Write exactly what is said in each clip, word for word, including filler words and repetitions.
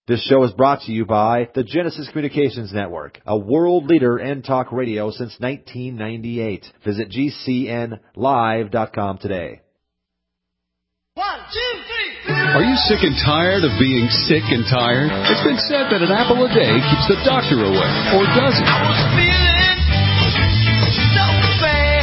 This show is brought to you by the Genesis Communications Network, a world leader in talk radio since nineteen ninety-eight. Visit G C N live dot com today. One, two, three. Are you sick and tired of being sick and tired? It's been said that an apple a day keeps the doctor away, or does it? I was feeling so bad.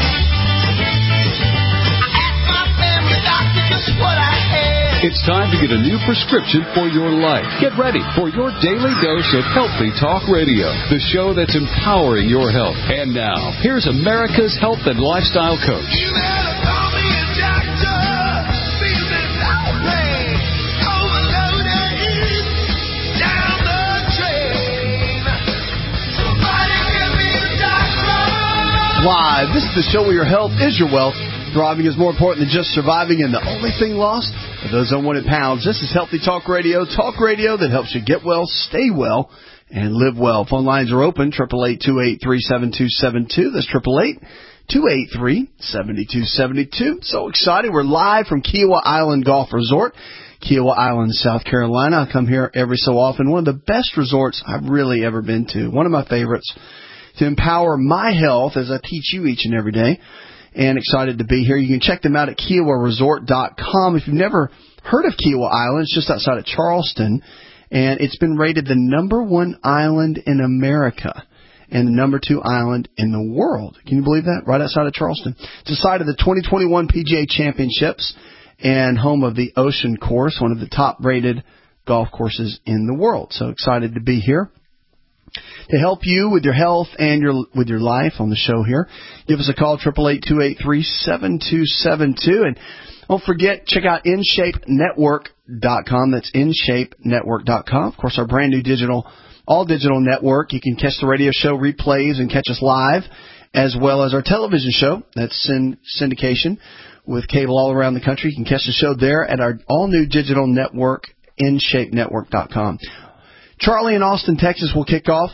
I asked my family doctor just what I had. It's time to get a new prescription for your life. Get ready for your daily dose of Healthy Talk Radio, the show that's empowering your health. And now, here's America's health and lifestyle coach. You better call me a doctor. Feeling lonely. Overloaded. Down the drain. Somebody give me a doctor. Live. This is the show where your health is your wealth. Thriving is more important than just surviving, and the only thing lost are those unwanted pounds. This is Healthy Talk Radio, talk radio that helps you get well, stay well, and live well. Phone lines are open, eight eight eight, two eight three, seven two seven two. That's eight eight eight, two eight three, seven two seven two. So excited. We're live from Kiawah Island Golf Resort, Kiawah Island, South Carolina. I come here every so often. One of the best resorts I've really ever been to. One of my favorites to empower my health as I teach you each and every day. And excited to be here. You can check them out at Kiawah Resort dot com. If you've never heard of Kiawah Island, it's just outside of Charleston, and it's been rated the number one island in America and the number two island in the world. Can you believe that? Right outside of Charleston. It's the site of the twenty twenty-one P G A Championships and home of the Ocean Course, one of the top-rated golf courses in the world. So excited to be here to help you with your health and your with your life on the show here. Give us a call, eight eight eight, two eight three, seven two seven two. And don't forget, check out in shape network dot com. That's in shape network dot com. Of course, our brand new digital, all digital network. You can catch the radio show replays and catch us live, as well as our television show. That's in syndication with cable all around the country. You can catch the show there at our all-new digital network, in shape network dot com. Charlie in Austin, Texas will kick off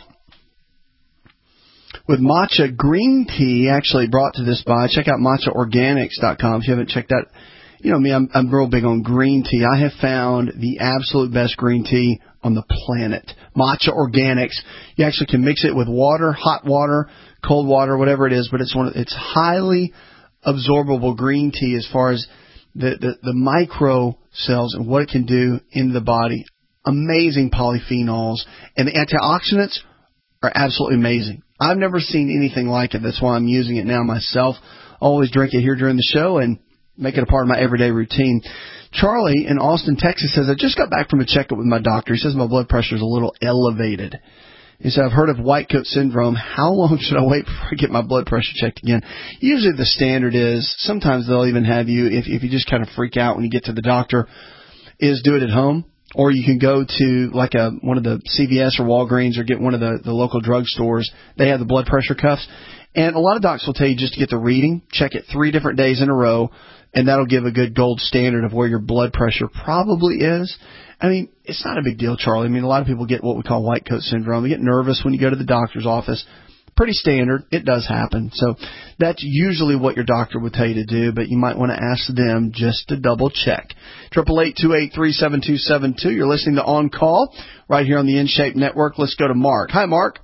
with matcha green tea, actually brought to this by. Check out matcha organics dot com if you haven't checked that. You know me, I'm, I'm real big on green tea. I have found the absolute best green tea on the planet. Matcha Organics. You actually can mix it with water, hot water, cold water, whatever it is, but it's one of, it's highly absorbable green tea as far as the, the, the micro cells and what it can do in the body. Amazing polyphenols, and the antioxidants are absolutely amazing. I've never seen anything like it. That's why I'm using it now myself. Always drink it here during the show and make it a part of my everyday routine. Charlie in Austin, Texas says, I just got back from a checkup with my doctor. He says my blood pressure is a little elevated. He said, I've heard of white coat syndrome. How long should I wait before I get my blood pressure checked again? Usually the standard is, sometimes they'll even have you, if, if you just kind of freak out when you get to the doctor, is do it at home. Or you can go to like a one of the C V S or Walgreens or get one of the, the local drugstores. They have the blood pressure cuffs. And a lot of docs will tell you just to get the reading, check it three different days in a row, and that'll give a good gold standard of where your blood pressure probably is. I mean, it's not a big deal, Charlie. I mean, a lot of people get what we call white coat syndrome. They get nervous when you go to the doctor's office. Pretty standard. It does happen. So that's usually what your doctor would tell you to do, but you might want to ask them just to double check. eight eight eight, two eight three, seven two seven two. You're listening to On Call right here on the InShape Network. Let's go to Mark. Hi, Mark.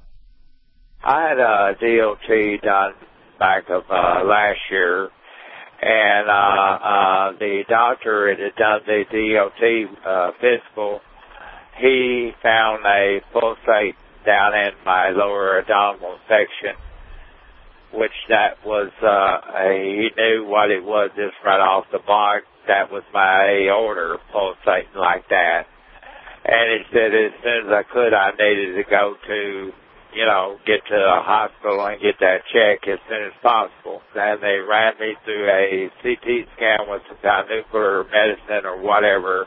I had a D O T done back of uh, last year, and uh, uh, the doctor that had done the D O T uh, physical, he found a pulsate down in my lower abdominal section, which that was, uh, a, he knew what it was just right off the block. That was my aorta pulsating like that. And he said as soon as I could, I needed to go to, you know, get to a hospital and get that check as soon as possible. And they ran me through a C T scan with some kind of nuclear medicine or whatever.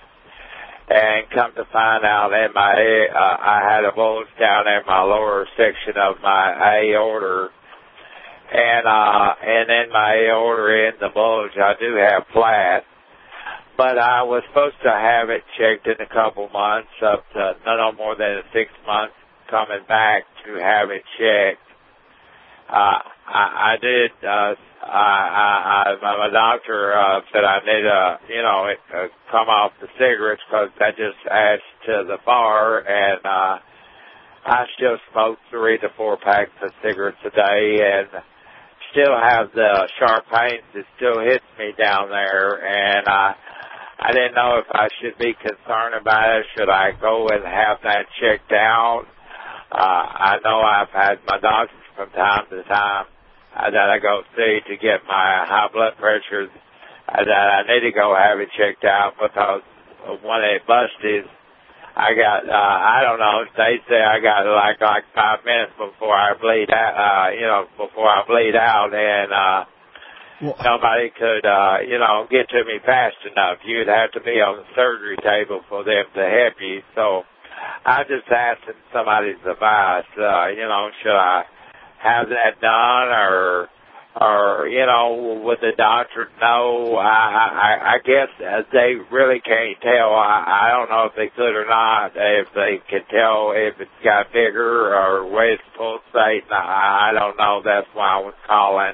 And come to find out, in my uh, I had a bulge down in my lower section of my aorta, and uh, and in my aorta in the bulge, I do have flat. But I was supposed to have it checked in a couple months, up to no more than six months, coming back to have it checked. Uh, I, I did uh, I, I, my, my doctor uh, said I need to, you know, uh, come off the cigarettes because that just adds to the bar. And uh, I still smoke three to four packs of cigarettes a day, and still have the sharp pains. It still hits me down there, and I, I didn't know if I should be concerned about it. Should I go and have that checked out? Uh, I know I've had my doctors from time to time uh, that I go see to get my high blood pressure, uh, that I need to go have it checked out because when it busted, I got, uh, I don't know, they say I got like, like five minutes before I bleed out, uh, you know, before I bleed out, and, uh, well, nobody could, uh, you know, get to me fast enough. You'd have to be on the surgery table for them to help you. So I just asking somebody's advice, uh, you know, should I have that done, or, or, you know, would the doctor know? I, I, I guess they really can't tell. I, I don't know if they could or not, if they can tell if it's got bigger or where it's pulsating. I, I don't know. That's why I was calling.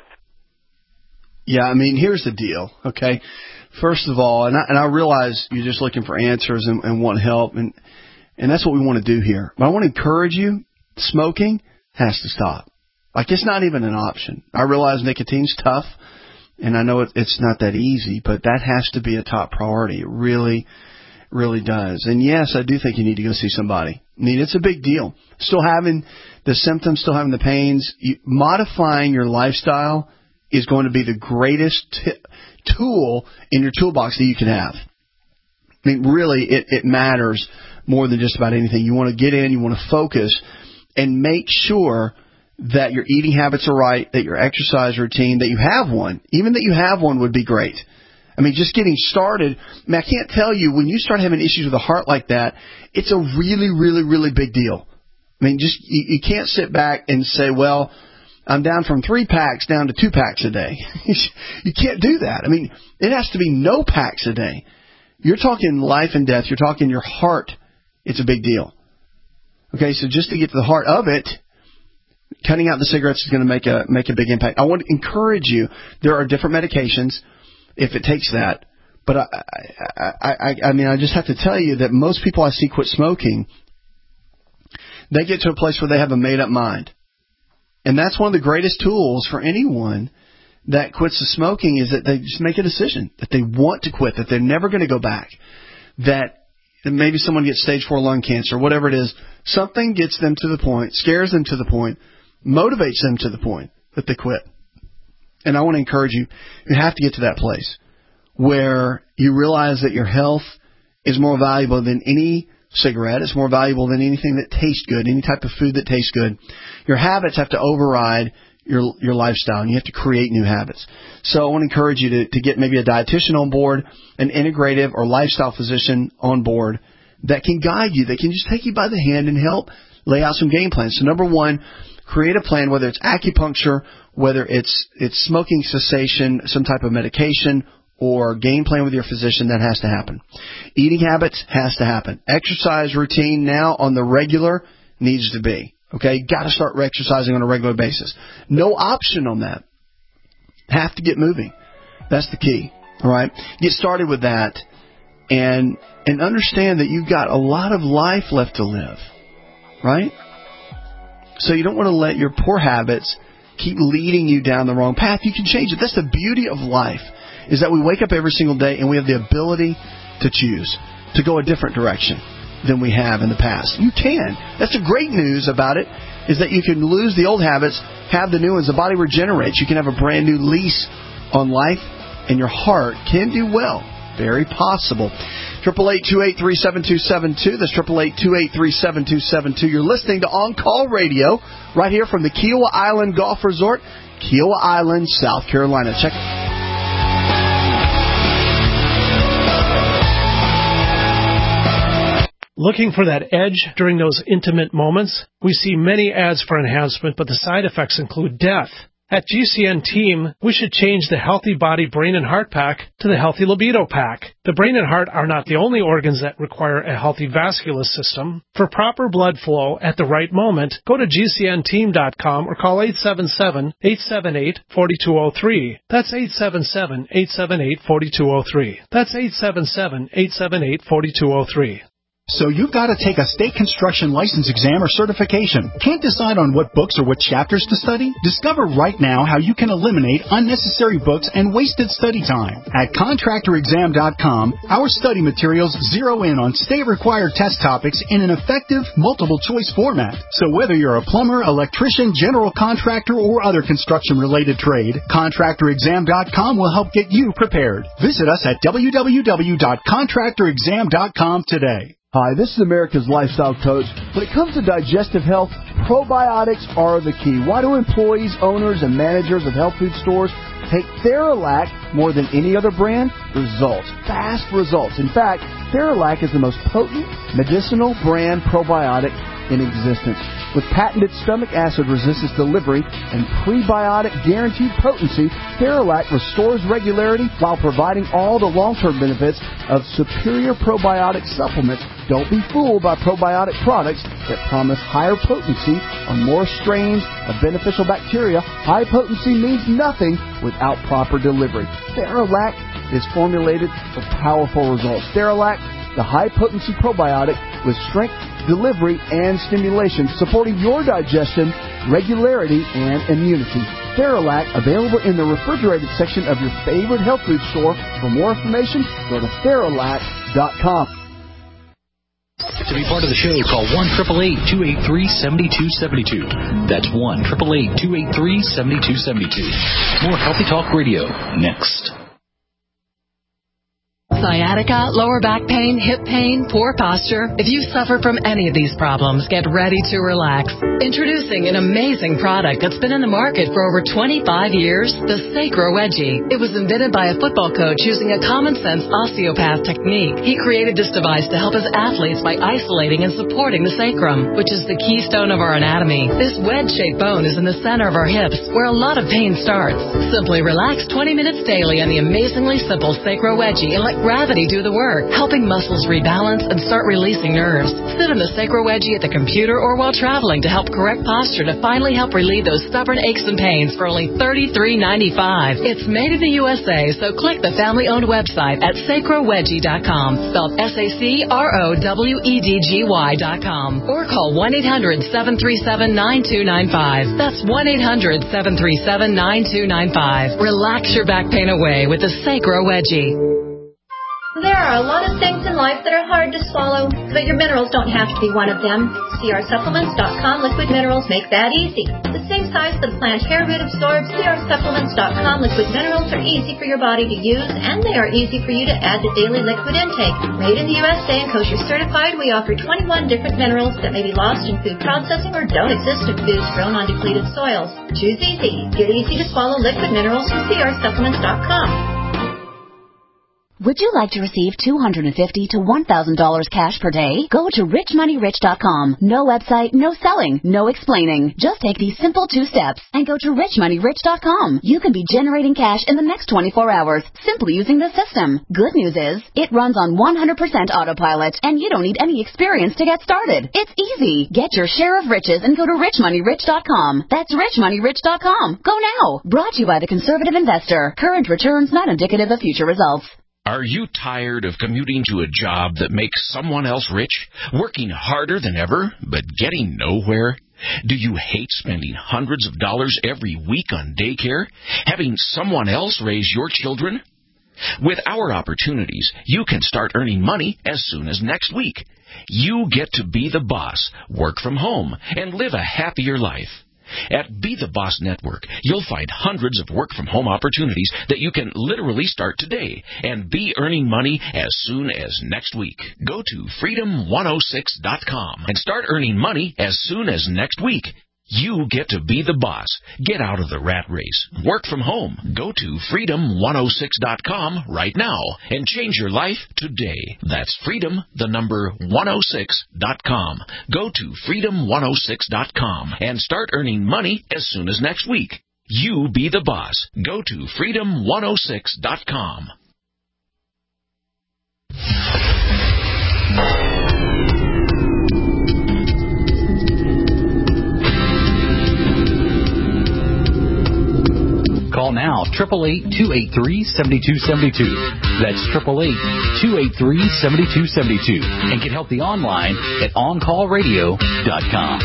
Yeah, I mean, here's the deal, okay? First of all, and I, and I realize you're just looking for answers and, and want help, and, and that's what we want to do here. But I want to encourage you, smoking has to stop. Like, it's not even an option. I realize nicotine's tough, and I know it, it's not that easy, but that has to be a top priority. It really, really does. And, yes, I do think you need to go see somebody. I mean, it's a big deal. Still having the symptoms, still having the pains, you, modifying your lifestyle is going to be the greatest t- tool in your toolbox that you can have. I mean, really, it, it matters more than just about anything. You want to get in, you want to focus, and make sure that your eating habits are right, that your exercise routine, that you have one. Even that you have one would be great. I mean, just getting started, I mean, I can't tell you, when you start having issues with the heart like that, it's a really, really, really big deal. I mean, just you, you can't sit back and say, well, I'm down from three packs down to two packs a day. You can't do that. I mean, it has to be no packs a day. You're talking life and death. You're talking your heart. It's a big deal. Okay, so just to get to the heart of it, cutting out the cigarettes is going to make a make a big impact. I want to encourage you. There are different medications if it takes that. But I, I, I, I mean, I just have to tell you that most people I see quit smoking, they get to a place where they have a made-up mind. And that's one of the greatest tools for anyone that quits the smoking, is that they just make a decision that they want to quit, that they're never going to go back, that maybe someone gets stage four lung cancer, whatever it is. Something gets them to the point, scares them to the point, motivates them to the point that they quit. And I want to encourage you, you have to get to that place where you realize that your health is more valuable than any cigarette. It's more valuable than anything that tastes good, any type of food that tastes good. Your habits have to override your your lifestyle, and you have to create new habits. So I want to encourage you to, to get maybe a dietitian on board, an integrative or lifestyle physician on board that can guide you, that can just take you by the hand and help lay out some game plans. So number one, create a plan, whether it's acupuncture, whether it's it's smoking cessation, some type of medication, or game plan with your physician. That has to happen. Eating habits has to happen. Exercise routine now on the regular needs to be. Okay, got to start exercising on a regular basis. No option on that. Have to get moving. That's the key. All right, get started with that, and and understand that you've got a lot of life left to live. Right? So you don't want to let your poor habits keep leading you down the wrong path. You can change it. That's the beauty of life, is that we wake up every single day and we have the ability to choose, to go a different direction than we have in the past. You can. That's the great news about it, is that you can lose the old habits, have the new ones. The body regenerates. You can have a brand new lease on life, and your heart can do well. Very possible. Triple eight two eight three seven two seven two. That's triple eight two eight three seven two seven two. You're listening to On Call Radio right here from the Kiowa Island Golf Resort, Kiowa Island, South Carolina. Check it. Looking for that edge during those intimate moments? We see many ads for enhancement, but the side effects include death. At G C N Team, we should change the Healthy Body, Brain, and Heart Pack to the Healthy Libido Pack. The brain and heart are not the only organs that require a healthy vascular system. For proper blood flow at the right moment, go to G C N team dot com or call eight seven seven, eight seven eight, four two zero three. That's eight seven seven, eight seven eight, four two zero three. That's eight seven seven, eight seven eight, four two zero three. So you've got to take a state construction license exam or certification. Can't decide on what books or what chapters to study? Discover right now how you can eliminate unnecessary books and wasted study time. At contractor exam dot com, our study materials zero in on state-required test topics in an effective multiple-choice format. So whether you're a plumber, electrician, general contractor, or other construction-related trade, contractor exam dot com will help get you prepared. Visit us at w w w dot contractor exam dot com today. Hi, this is America's Lifestyle Coach. When it comes to digestive health, probiotics are the key. Why do employees, owners, and managers of health food stores take Theralac more than any other brand? Results. Fast results. In fact, Theralac is the most potent medicinal brand probiotic in existence. With patented stomach acid resistance delivery and prebiotic guaranteed potency, Theralac restores regularity while providing all the long-term benefits of superior probiotic supplements. Don't be fooled by probiotic products that promise higher potency on more strains of beneficial bacteria. High potency means nothing without proper delivery. Theralac is formulated for powerful results. Theralac, the high-potency probiotic with strength, delivery, and stimulation, supporting your digestion, regularity, and immunity. Theralac, available in the refrigerated section of your favorite health food store. For more information, go to Theralac dot com. To be part of the show, call one eight eight eight, two eight three, seven two seven two. That's one eight eight eight, two eight three, seven two seven two. More Healthy Talk Radio next. Sciatica, lower back pain, hip pain, poor posture. If you suffer from any of these problems, get ready to relax. Introducing an amazing product that's been in the market for over twenty-five years, the Sacro Wedgie. It was invented by a football coach using a common-sense osteopath technique. He created this device to help his athletes by isolating and supporting the sacrum, which is the keystone of our anatomy. This wedge-shaped bone is in the center of our hips, where a lot of pain starts. Simply relax twenty minutes daily on the amazingly simple Sacro Wedgie and let gravity do the work, helping muscles rebalance and start releasing nerves. Sit in the Sacro Wedgie at the computer or while traveling to help correct posture to finally help relieve those stubborn aches and pains for only thirty-three ninety-five. It's made in the U S A, so click the family-owned website at sacro wedgie dot com, spelled S A C R O W E D G Y dot com, or call one eight hundred, seven three seven, nine two nine five. That's one eight hundred, seven three seven, nine two nine five. Relax your back pain away with the Sacro Wedgie. There are a lot of things in life that are hard to swallow, but your minerals don't have to be one of them. C R supplements dot com liquid minerals make that easy. The same size the plant hair root absorbs, C R supplements dot com liquid minerals are easy for your body to use, and they are easy for you to add to daily liquid intake. Made in the U S A and kosher certified, we offer twenty-one different minerals that may be lost in food processing or don't exist in foods grown on depleted soils. Choose easy. Get easy to swallow liquid minerals from C R supplements dot com. Would you like to receive two hundred fifty dollars to one thousand dollars cash per day? Go to rich money rich dot com. No website, no selling, no explaining. Just take these simple two steps and go to rich money rich dot com. You can be generating cash in the next twenty-four hours simply using the system. Good news is, it runs on one hundred percent autopilot and you don't need any experience to get started. It's easy. Get your share of riches and go to rich money rich dot com. That's rich money rich dot com. Go now. Brought to you by the Conservative Investor. Current returns not indicative of future results. Are you tired of commuting to a job that makes someone else rich, working harder than ever, but getting nowhere? Do you hate spending hundreds of dollars every week on daycare, having someone else raise your children? With our opportunities, you can start earning money as soon as next week. You get to be the boss, work from home, and live a happier life. At Be the Boss Network, you'll find hundreds of work-from-home opportunities that you can literally start today and be earning money as soon as next week. Go to freedom one oh six dot com and start earning money as soon as next week. You get to be the boss. Get out of the rat race. Work from home. Go to freedom one oh six dot com right now and change your life today. That's freedom, the number one oh six dot com. Go to freedom one oh six dot com and start earning money as soon as next week. You be the boss. Go to freedom one oh six dot com. Call now, eight eight eight, two eight three, seven two seven two. That's eight eight eight, two eight three, seven two seven two. And get healthy online at on call radio dot com.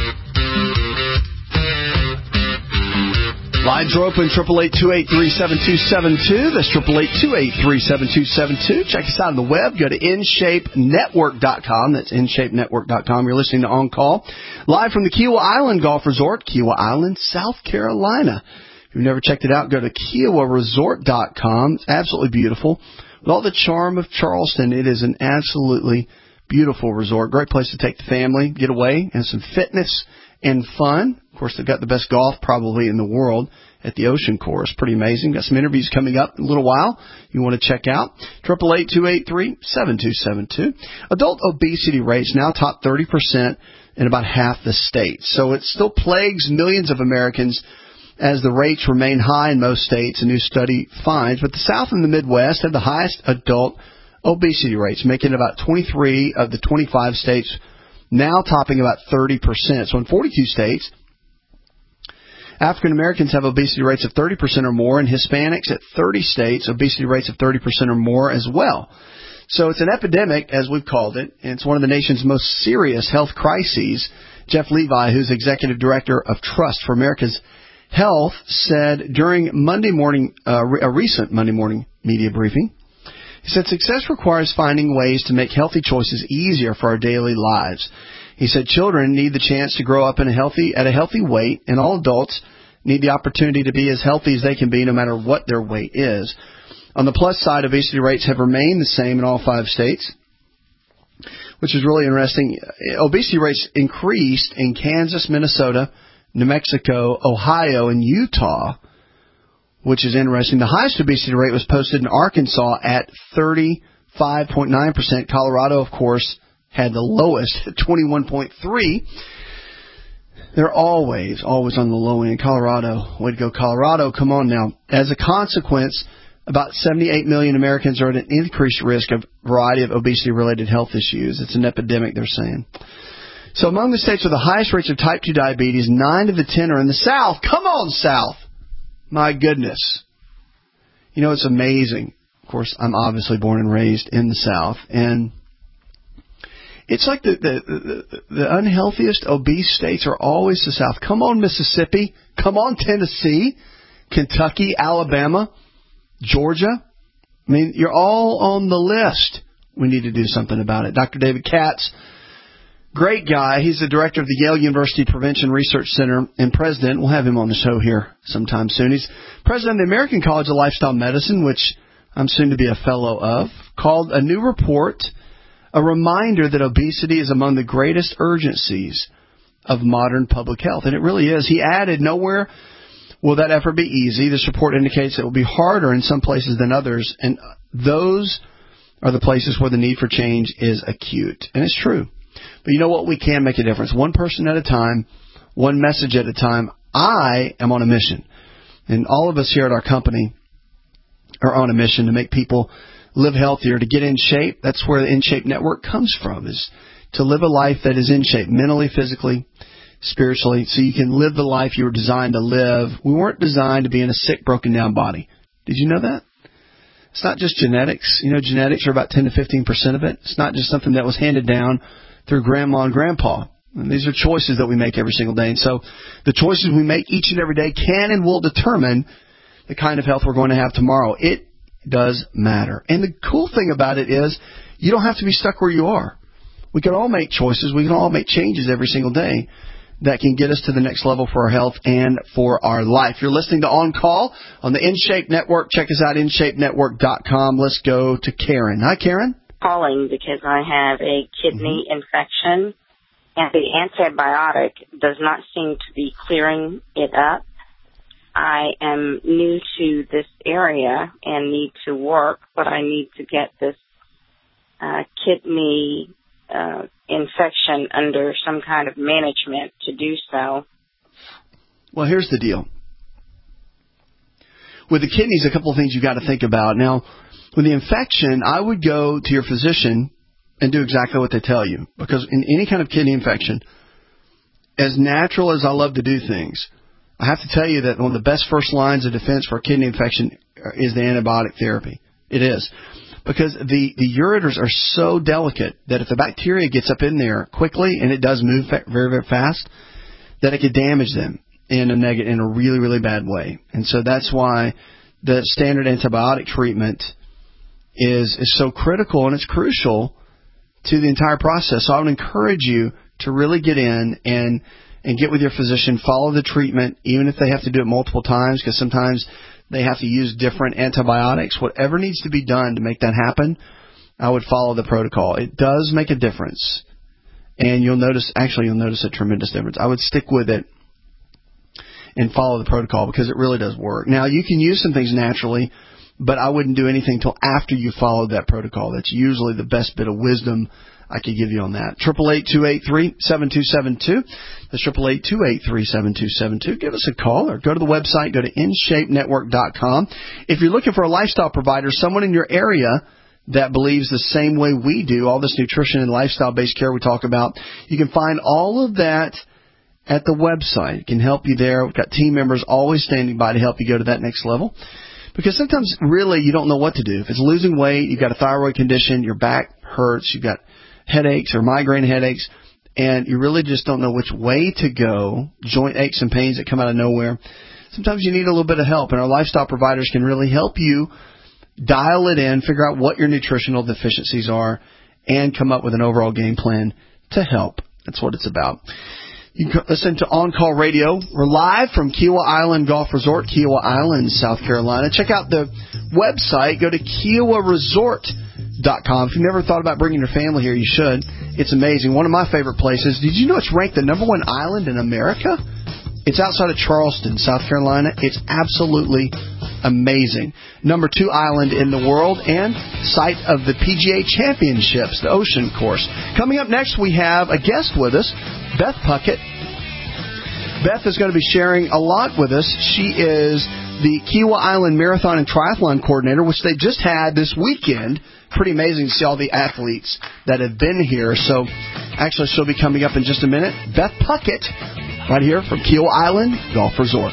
Lines are open, eight eight eight, two eight three, seven two seven two. That's eight eight eight, two eight three, seven two seven two. Check us out on the web. Go to in shape network dot com. That's in shape network dot com. You're listening to On Call. Live from the Kiowa Island Golf Resort, Kiowa Island, South Carolina. If you've never checked it out, go to kiowa resort dot com. It's absolutely beautiful. With all the charm of Charleston, it is an absolutely beautiful resort. Great place to take the family, get away, and some fitness and fun. Of course, they've got the best golf probably in the world at the Ocean Course. Pretty amazing. Got some interviews coming up in a little while you want to check out. eight eight eight, two eight three, seven two seven two. Adult obesity rates now top thirty percent in about half the states. So it still plagues millions of Americans as the rates remain high in most states, a new study finds. But the South and the Midwest have the highest adult obesity rates, making about twenty-three of the twenty-five states, now topping about thirty percent. So in forty-two states, African Americans have obesity rates of thirty percent or more, and Hispanics at thirty states, obesity rates of thirty percent or more as well. So it's an epidemic, as we've called it, and it's one of the nation's most serious health crises. Jeff Levi, who's executive director of Trust for America's Health, said during Monday morning, uh, a recent Monday morning media briefing, he said success requires finding ways to make healthy choices easier for our daily lives. He said children need the chance to grow up in a healthy, at a healthy weight, and all adults need the opportunity to be as healthy as they can be no matter what their weight is. On the plus side, obesity rates have remained the same in all five states, which is really interesting. Obesity rates increased in Kansas, Minnesota, New Mexico, Ohio, and Utah, which is interesting. The highest obesity rate was posted in Arkansas at thirty-five point nine percent. Colorado, of course, had the lowest at twenty-one point three. They're always, always on the low end. Colorado, way to go, Colorado. Come on now. As a consequence, about seventy-eight million Americans are at an increased risk of a variety of obesity-related health issues. It's an epidemic, they're saying. So among the states with the highest rates of type two diabetes, nine of the ten are in the South. Come on, South! My goodness. You know, it's amazing. Of course, I'm obviously born and raised in the South, and it's like the, the, the, the unhealthiest obese states are always the South. Come on, Mississippi. Come on, Tennessee, Kentucky, Alabama, Georgia. I mean, you're all on the list. We need to do something about it. Doctor David Katz, great guy. He's the director of the Yale University Prevention Research Center and president. We'll have him on the show here sometime soon. He's president of the American College of Lifestyle Medicine, which I'm soon to be a fellow of, called A New Report, a reminder that obesity is among the greatest urgencies of modern public health. And it really is. He added, nowhere will that effort be easy. This report indicates it will be harder in some places than others, and those are the places where the need for change is acute. And it's true. But you know what? We can make a difference. One person at a time, one message at a time. I am on a mission. And all of us here at our company are on a mission to make people live healthier, to get in shape. That's where the In Shape Network comes from, is to live a life that is in shape, mentally, physically, spiritually, so you can live the life you were designed to live. We weren't designed to be in a sick, broken down body. Did you know that? It's not just genetics. You know, genetics are about ten to fifteen percent of it. It's not just something that was handed down through grandma and grandpa. And these are choices that we make every single day. And so the choices we make each and every day can and will determine the kind of health we're going to have tomorrow. It does matter. And the cool thing about it is you don't have to be stuck where you are. We can all make choices. We can all make changes every single day that can get us to the next level for our health and for our life. You're listening to On Call on the In Shape Network. Check us out, in shape network dot com. Let's go to Karen. Hi, Karen. Calling because I have a kidney mm-hmm. infection, and the antibiotic does not seem to be clearing it up. I am new to this area and need to work, but I need to get this uh, kidney uh, infection under some kind of management to do so. Well, here's the deal. with the kidneys, a couple of things you've got to think about. Now, with the infection, I would go to your physician and do exactly what they tell you. Because in any kind of kidney infection, as natural as I love to do things, I have to tell you that one of the best first lines of defense for a kidney infection is the antibiotic therapy. It is. Because the, the ureters are so delicate that if the bacteria gets up in there quickly, and it does move very, very fast, that it could damage them in a neg- in a really, really bad way. And so that's why the standard antibiotic treatment is is so critical, and it's crucial to the entire process. So I would encourage you to really get in and and get with your physician, follow the treatment, even if they have to do it multiple times, because sometimes they have to use different antibiotics. Whatever needs to be done to make that happen, I would follow the protocol. It does make a difference. And you'll notice, actually, you'll notice a tremendous difference. I would stick with it and follow the protocol because it really does work. Now, you can use some things naturally, but I wouldn't do anything until after you followed that protocol. That's usually the best bit of wisdom I could give you on that. eight eight eight, two eight three, seven two seven two. That's eight eight eight, two eight three, seven two seven two. Give us a call or go to the website. Go to in shape network dot com. If you're looking for a lifestyle provider, someone in your area that believes the same way we do, all this nutrition and lifestyle-based care we talk about, you can find all of that at the website. It can help you there. We've got team members always standing by to help you go to that next level. Because sometimes, really, you don't know what to do. If it's losing weight, you've got a thyroid condition, your back hurts, you've got headaches or migraine headaches, and you really just don't know which way to go, joint aches and pains that come out of nowhere. Sometimes you need a little bit of help, and our lifestyle providers can really help you dial it in, figure out what your nutritional deficiencies are, and come up with an overall game plan to help. That's what it's about. You can listen to On Call Radio. We're live from Kiowa Island Golf Resort, Kiowa Island, South Carolina. Check out the website. Go to Kiowa Resort dot com. If you've never thought about bringing your family here, you should. It's amazing. One of my favorite places. Did you know it's ranked the number one island in America? It's outside of Charleston, South Carolina. It's absolutely amazing. Number two island in the world and site of the P G A Championships, the Ocean Course. Coming up next, we have a guest with us, Beth Puckett. Beth is going to be sharing a lot with us. She is the Kiowa Island Marathon and Triathlon Coordinator, which they just had this weekend. Pretty amazing to see all the athletes that have been here. So, actually, she'll be coming up in just a minute. Beth Puckett, right here from Kiowa Island Golf Resort.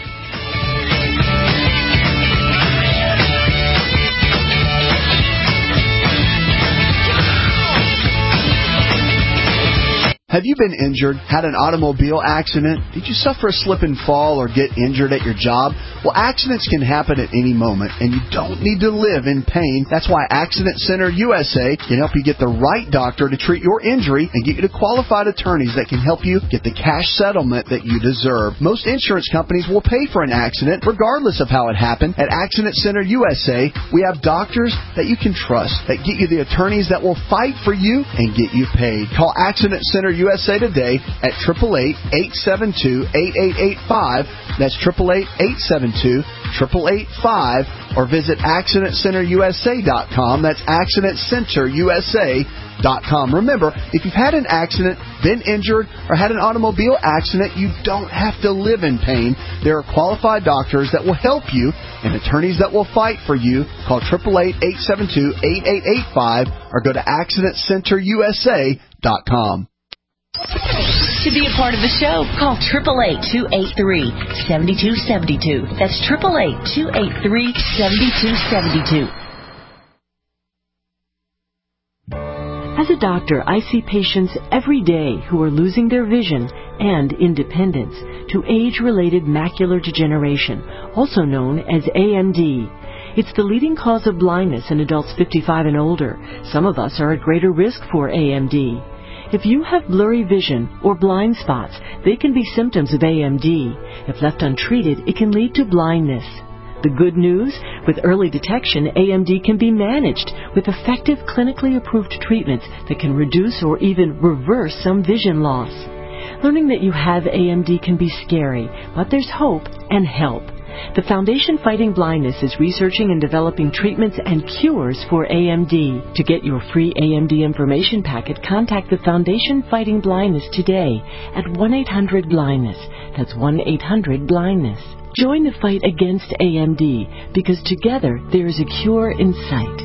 Have you been injured, had an automobile accident? Did you suffer a slip and fall or get injured at your job? Well, accidents can happen at any moment, and you don't need to live in pain. That's why Accident Center U S A can help you get the right doctor to treat your injury and get you to qualified attorneys that can help you get the cash settlement that you deserve. Most insurance companies will pay for an accident regardless of how it happened. At Accident Center U S A, we have doctors that you can trust that get you the attorneys that will fight for you and get you paid. Call Accident Center U S A today at eight eight eight, eight seven two, eight eight eight five. That's eight eight eight, eight seven two, eight eight eight five. Or visit accident center U S A dot com. That's accident center U S A dot com. Remember, if you've had an accident, been injured, or had an automobile accident, you don't have to live in pain. There are qualified doctors that will help you and attorneys that will fight for you. Call eight eight eight, eight seven two, eight eight eight five or go to accident center U S A dot com. To be a part of the show, call eight eight eight, two eight three, seven two seven two. That's eight eight eight, two eight three, seven two seven two. As a doctor, I see patients every day who are losing their vision and independence to age-related macular degeneration, also known as A M D. It's the leading cause of blindness in adults fifty-five and older. Some of us are at greater risk for A M D. If you have blurry vision or blind spots, they can be symptoms of A M D. If left untreated, it can lead to blindness. The good news? With early detection, A M D can be managed with effective clinically approved treatments that can reduce or even reverse some vision loss. Learning that you have A M D can be scary, but there's hope and help. The Foundation Fighting Blindness is researching and developing treatments and cures for A M D. To get your free A M D information packet, contact the Foundation Fighting Blindness today at one eight hundred blindness. That's one eight hundred blindness. Join the fight against A M D, because together there is a cure in sight.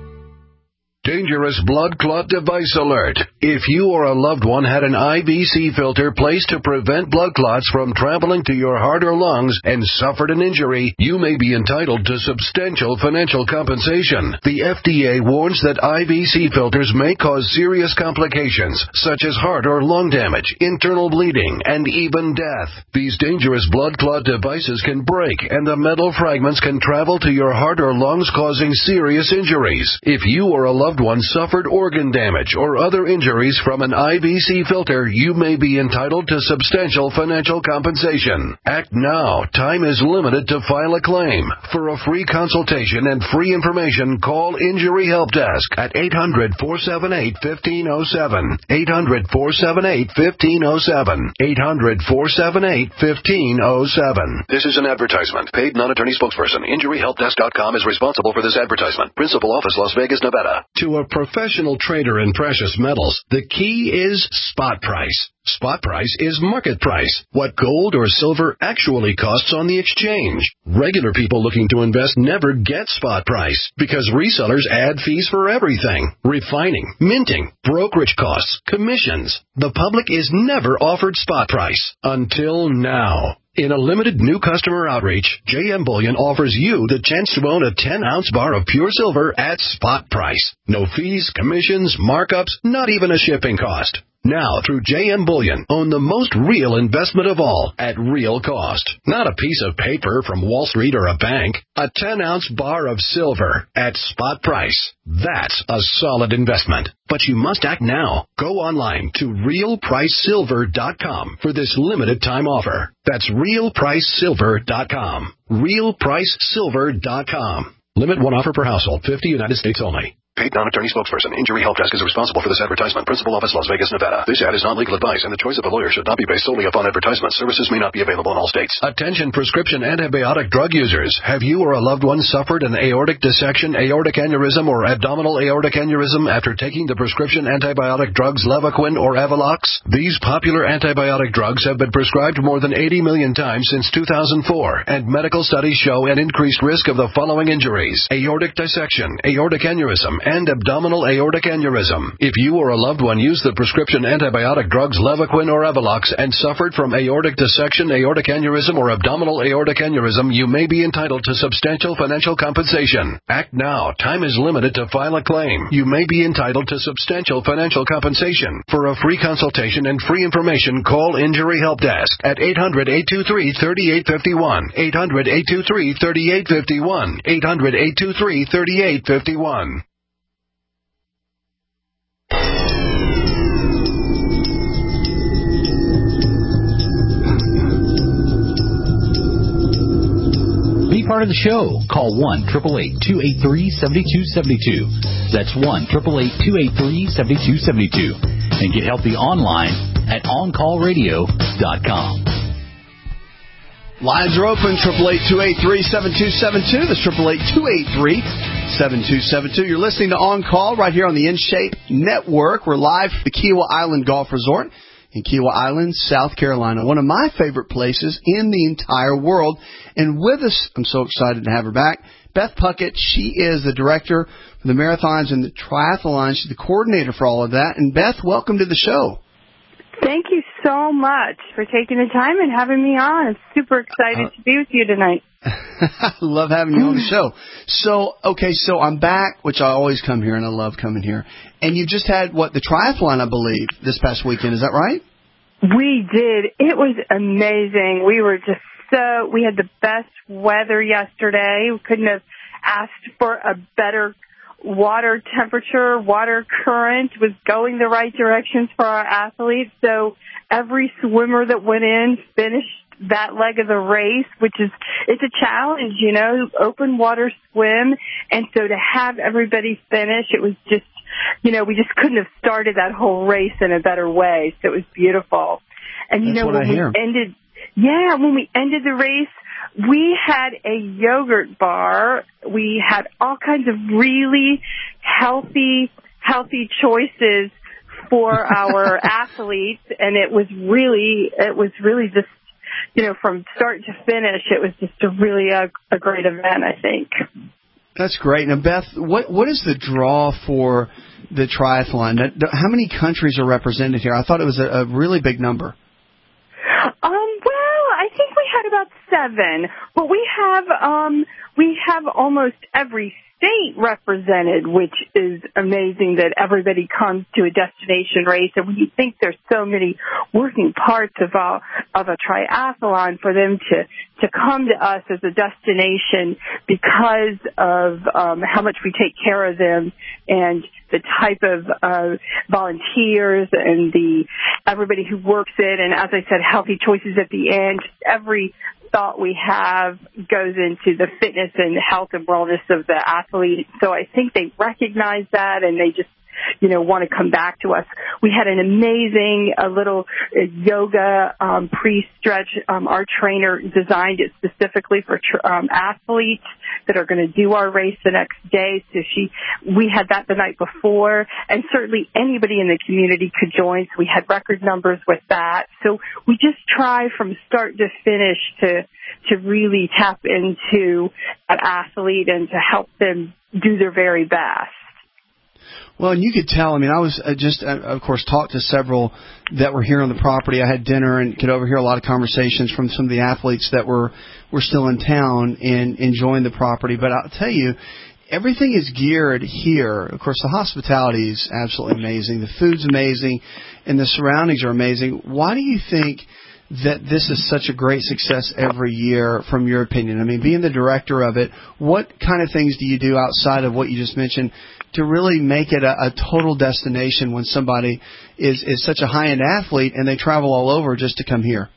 Dangerous blood clot device alert. If you or a loved one had an I V C filter placed to prevent blood clots from traveling to your heart or lungs and suffered an injury, you may be entitled to substantial financial compensation. The F D A warns that I V C filters may cause serious complications, such as heart or lung damage, internal bleeding, and even death. These dangerous blood clot devices can break, and the metal fragments can travel to your heart or lungs, causing serious injuries. If you or a loved loved one suffered organ damage or other injuries from an I V C filter, you may be entitled to substantial financial compensation. Act now. Time is limited to file a claim. For a free consultation and free information, call Injury Help Desk at eight hundred, four seven eight, one five zero seven. eight hundred, four seven eight, one five zero seven. eight hundred, four seven eight, one five zero seven. This is an advertisement. Paid non-attorney spokesperson. Injury Help Desk dot com is responsible for this advertisement. Principal office, Las Vegas, Nevada. To a professional trader in precious metals, the key is spot price. Spot price is market price, what gold or silver actually costs on the exchange. Regular people looking to invest never get spot price because resellers add fees for everything: refining, minting, brokerage costs, commissions. The public is never offered spot price until now. In a limited new customer outreach, J M Bullion offers you the chance to own a ten-ounce bar of pure silver at spot price. No fees, commissions, markups, not even a shipping cost. Now, through J M Bullion, own the most real investment of all at real cost. Not a piece of paper from Wall Street or a bank. A ten-ounce bar of silver at spot price. That's a solid investment. But you must act now. Go online to real price silver dot com for this limited time offer. That's real price silver dot com. real price silver dot com. Limit one offer per household. fifty United States only. Paid non-attorney spokesperson. Injury Help Desk is responsible for this advertisement. Principal office, Las Vegas, Nevada. This ad is not legal advice, and the choice of a lawyer should not be based solely upon advertisement. Services may not be available in all states. Attention prescription antibiotic drug users. Have you or a loved one suffered an aortic dissection, aortic aneurysm, or abdominal aortic aneurysm after taking the prescription antibiotic drugs Levaquin or Avelox? These popular antibiotic drugs have been prescribed more than eighty million times since two thousand four, and medical studies show an increased risk of the following injuries: aortic dissection, aortic aneurysm, and abdominal aortic aneurysm. If you or a loved one used the prescription antibiotic drugs Levaquin or Avelox and suffered from aortic dissection, aortic aneurysm, or abdominal aortic aneurysm, you may be entitled to substantial financial compensation. Act now. Time is limited to file a claim. You may be entitled to substantial financial compensation. For a free consultation and free information, call Injury Help Desk at eight hundred, eight two three, three eight five one. eight hundred, eight two three, three eight five one. eight hundred, eight two three, three eight five one. Be part of the show. Call one, eight eight eight, two eight three, seven two seven two. That's one, eight eight eight, two eight three, seven two seven two. And get healthy online at on call radio dot com. Lines are open, eight eight eight, two eight three, seven two seven two. That's eight eight eight, two eight three, seven two seven two. You're listening to On Call right here on the InShape Network. We're live from the Kiawah Island Golf Resort in Kiawah Island, South Carolina, one of my favorite places in the entire world. And with us, I'm so excited to have her back, Beth Puckett. She is the director for the marathons and the triathlon. She's the coordinator for all of that. And Beth, welcome to the show. Thank you so much for taking the time and having me on. I'm super excited uh, to be with you tonight. I love having you on the show. So, okay, so I'm back, which I always come here, and I love coming here. And you just had, what, the triathlon, I believe, this past weekend. Is that right? We did. It was amazing. We were just so, we had the best weather yesterday. We couldn't have asked for a better water temperature. Water current was going the right directions for our athletes. So every swimmer that went in finished that leg of the race, which is, it's a challenge, you know, open water swim. And so to have everybody finish, it was just, you know, we just couldn't have started that whole race in a better way. So it was beautiful. And, you That's know, what when I we hear. ended, yeah, when we ended the race, we had a yogurt bar. We had all kinds of really healthy, healthy choices for our athletes, and it was really, it was really just, you know, from start to finish, it was just a really a, a great event, I think. That's great. Now, Beth, what what is the draw for the triathlon? How many countries are represented here? I thought it was a, a really big number. Um, well, I think we had about seven, but we have um, we have almost every state represented, which is amazing that everybody comes to a destination race. And when you think there's so many working parts of a of a triathlon, for them to to come to us as a destination because of um, how much we take care of them and the type of uh, volunteers and the everybody who works it, and as I said, healthy choices at the end. Every thought we have goes into the fitness and health and wellness of the athlete. So I think they recognize that, and they just, you know, want to come back to us. We had an amazing a little uh, yoga um, pre-stretch. Um, our trainer designed it specifically for tr- um, athletes that are going to do our race the next day. So she, we had that the night before, and certainly anybody in the community could join. So we had record numbers with that. So we just try from start to finish to to really tap into an athlete and to help them do their very best. Well, and you could tell, I mean, I was uh, just, uh, of course, talked to several that were here on the property. I had dinner and could overhear a lot of conversations from some of the athletes that were, were still in town and enjoying the property. But I'll tell you, everything is geared here. Of course, the hospitality is absolutely amazing. The food's amazing, and the surroundings are amazing. Why do you think that this is such a great success every year, from your opinion? I mean, being the director of it, what kind of things do you do outside of what you just mentioned to really make it a, a total destination when somebody is, is such a high-end athlete and they travel all over just to come here?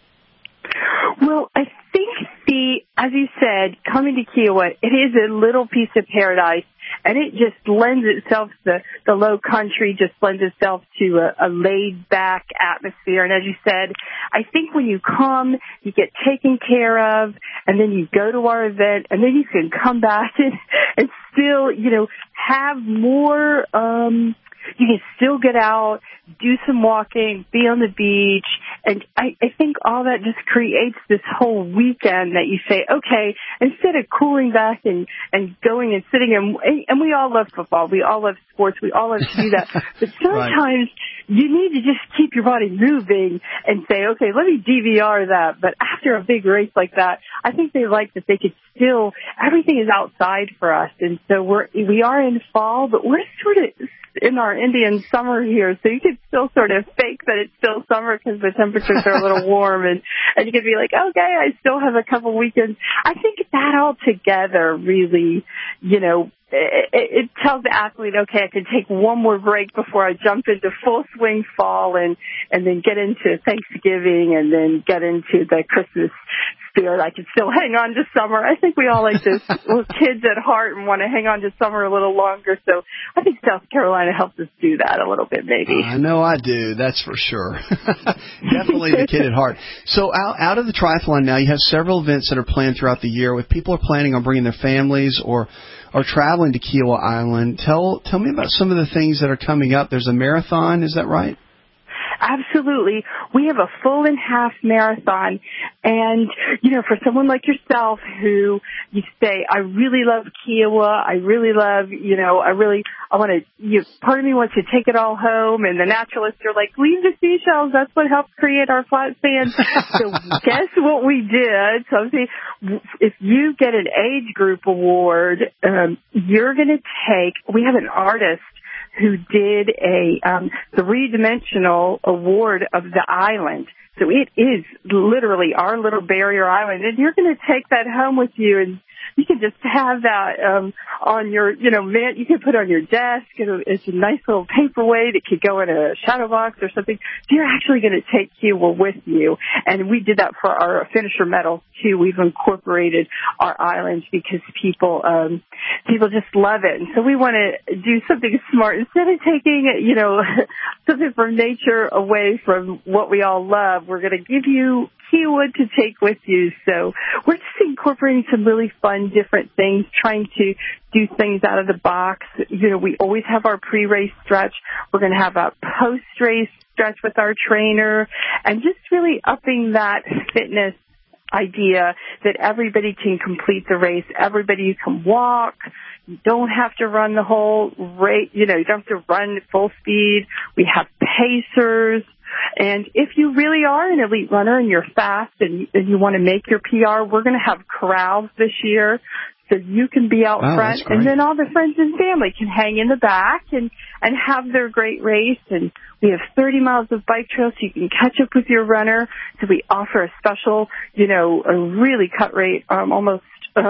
Well, I think the, as you said, coming to Kiawah, it is a little piece of paradise, and it just lends itself, the, the low country just lends itself to a, a laid-back atmosphere. And as you said, I think when you come, you get taken care of, and then you go to our event, and then you can come back and, and still, you know, have more, um, you can still get out, do some walking, be on the beach, and I, I think all that just creates this whole weekend that you say, okay, instead of cooling back and, and going and sitting and, and we all love football, we all love sports, we all love to do that, but sometimes right. you need to just keep your body moving and say, okay, let me D V R that, but after a big race like that, I think they like that they could still, everything is outside for us, and so we're, we are in fall, but we're sort of in our Indian summer here, so you could still sort of fake that it's still summer because the temperatures are a little warm, and, and you could be like, okay, I still have a couple weekends. I think that all together really, you know, it, it tells the athlete, okay, I can take one more break before I jump into full swing fall and, and then get into Thanksgiving and then get into the Christmas spirit. I can still hang on to summer. I think we all like this. We're kids at heart and want to hang on to summer a little longer. So I think South Carolina helps us do that a little bit, maybe. I know I do. That's for sure. Definitely the kid at heart. So out, out of the triathlon now, you have several events that are planned throughout the year with people are planning on bringing their families or are traveling to Kiawah Island. Tell tell me about some of the things that are coming up. There's a marathon, is that right? Absolutely. We have a full and half marathon. And, you know, for someone like yourself who you say, I really love Kiawah, I really love, you know, I really, I want to, you, part of me wants to take it all home. And the naturalists are like, leave the seashells. That's what helps create our flat sands. So guess what we did? So if you get an age group award, um, you're going to take, we have an artist who did a um, three-dimensional award of the island. So it is literally our little barrier island, and you're going to take that home with you, and you can just have that um, on your, you know, man, you can put it on your desk. It's a nice little paperweight. It could go in a shadow box or something. So you're actually going to take Kiawah with you. And we did that for our finisher medals, too. We've incorporated our islands because people um, people just love it. And so we want to do something smart. Instead of taking, you know, something from nature away from what we all love, we're going to give you Kiowa to take with you. So we're just incorporating some really fun, different things, trying to do things out of the box. You know, we always have our pre-race stretch. We're going to have a post-race stretch with our trainer, and just really upping that fitness idea that everybody can complete the race. Everybody can walk. You don't have to run the whole race. You know, you don't have to run at full speed. We have pacers. And if you really are an elite runner and you're fast and, and you want to make your P R, we're going to have corrals this year. So you can be out wow, front, and then all the friends and family can hang in the back and, and have their great race. And we have thirty miles of bike trails, so you can catch up with your runner. So we offer a special, you know, a really cut rate, um, almost,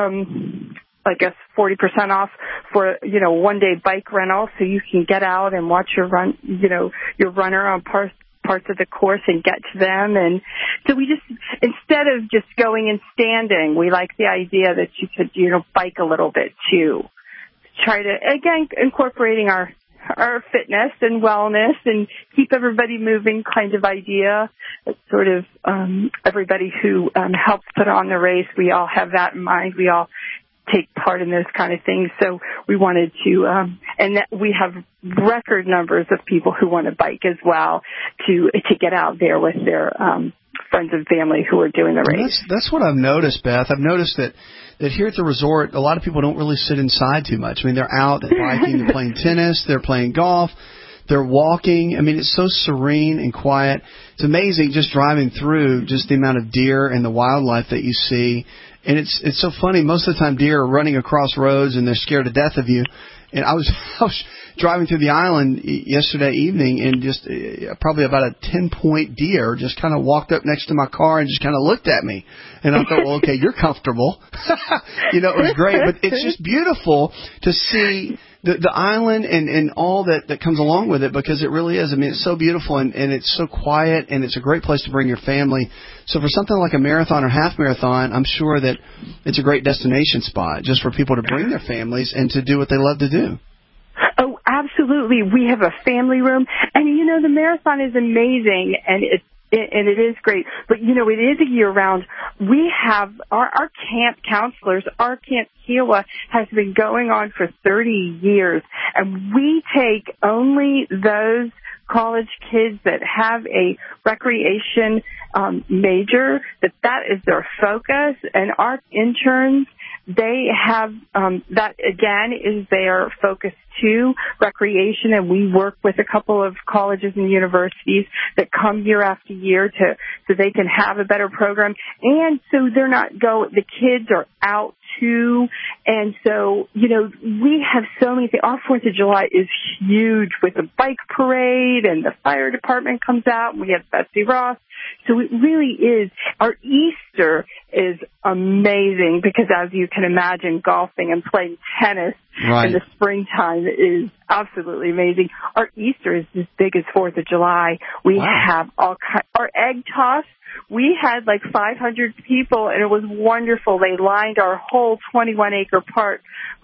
um, I guess, forty percent off for, you know, one-day bike rental, so you can get out and watch your run, you know, your runner on parts. parts of the course and get to them. And so we just, instead of just going and standing, we like the idea that you could, you know, bike a little bit too. Try to, again, incorporating our, our fitness and wellness and keep everybody moving kind of idea. It's sort of, um, everybody who, um, helps put on the race, we all have that in mind. We all take part in those kind of things. So we wanted to, um, and that we have record numbers of people who want to bike as well to to get out there with their um, friends and family who are doing the race. Well, that's, that's what I've noticed, Beth. I've noticed that, that here at the resort, a lot of people don't really sit inside too much. I mean, they're out biking, they're playing tennis, they're playing golf, they're walking. I mean, it's so serene and quiet. It's amazing just driving through just the amount of deer and the wildlife that you see. And it's it's so funny. Most of the time, deer are running across roads and they're scared to death of you. And I was, I was driving through the island yesterday evening, and just uh, probably about a ten-point deer just kind of walked up next to my car and just kind of looked at me. And I thought, well, okay, you're comfortable. You know, it was great. But it's just beautiful to see the the island and, and all that, that comes along with it, because it really is. I mean, it's so beautiful, and, and it's so quiet, and it's a great place to bring your family. So for something like a marathon or half marathon, I'm sure that it's a great destination spot just for people to bring their families and to do what they love to do. Oh, absolutely. We have a family room. And, you know, the marathon is amazing, and it, it and it is great. But, you know, it is a year-round. We have our, our camp counselors, our Camp Kiowa has been going on for thirty years, and we take only those college kids that have a recreation um, major, that that is their focus. And our interns, they have um, that, again, is their focus too, recreation. And we work with a couple of colleges and universities that come year after year to so they can have a better program. And so they're not go. The kids are out too. And so, you know, we have so many things. Our fourth of July is huge with the bike parade, and the fire department comes out, and we have Betsy Ross. So it really is. Our Easter is amazing because, as you can imagine, golfing and playing tennis right. in the springtime is absolutely amazing. Our Easter is as big as fourth of July. We wow. have all kind, our egg toss. We had like five hundred people, and it was wonderful. They lined our whole twenty-one acre park,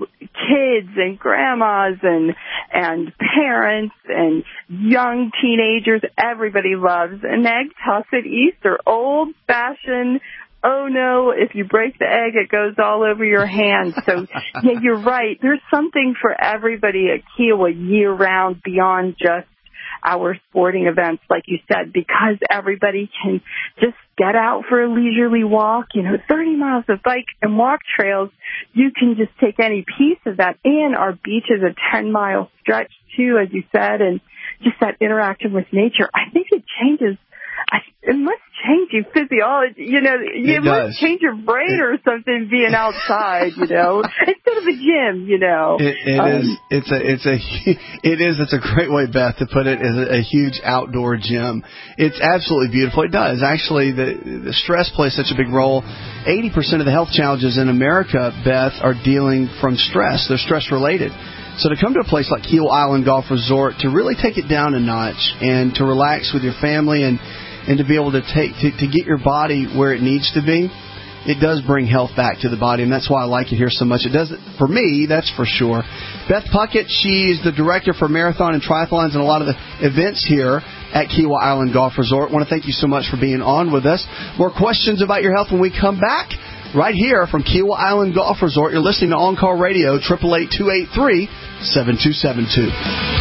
kids and grandmas and and parents and young teenagers. Everybody loves an egg toss at Easter. Old-fashioned, oh no, if you break the egg, it goes all over your hands. So, yeah, you're right. There's something for everybody at Kiowa year-round beyond just our sporting events, like you said, because everybody can just get out for a leisurely walk, you know, thirty miles of bike and walk trails. You can just take any piece of that. And our beach is a ten mile stretch too, as you said, and just that interaction with nature. I think it changes. I, it must change your physiology, you know, it, it must change your brain or something being outside, you know, instead of a gym, you know. It, it um, is, it's a, it's a, it is, it's a great way, Beth, to put it, is a, a huge outdoor gym. It's absolutely beautiful. It does. Actually, the, the stress plays such a big role. eighty percent of the health challenges in America, Beth, are dealing from stress. They're stress related. So to come to a place like Kiawah Island Golf Resort, to really take it down a notch and to relax with your family and and to be able to take to, to get your body where it needs to be, it does bring health back to the body, and that's why I like it here so much. It does it for me, that's for sure. Beth Puckett, she's the director for marathon and triathlons and a lot of the events here at Kiawah Island Golf Resort. I want to thank you so much for being on with us. More questions about your health when we come back. Right here from Kiawah Island Golf Resort, you're listening to On Call Radio, eight eight eight, two eight three, seven two seven two.